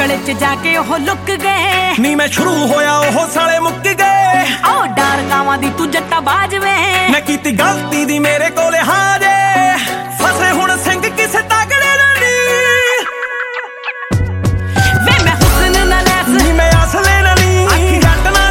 ਗਲੇ 'ਚ ਜਾ ਕੇ ਉਹ ਲੁੱਕ ਗਏ ਨੀ ਮੈਂ ਸ਼ੁਰੂ ਹੋਇਆ ਉਹ ਸਾਲੇ ਮੁੱਕ ਗਏ ਓ ਡਰ ਕਾਵਾਂ ਦੀ ਤੂੰ ਜੱਟਾ ਬਾਜਵੇ ਮੈਂ ਕੀਤੀ ਗਲਤੀ ਦੀ ਮੇਰੇ ਕੋਲੇ ਹਾਂ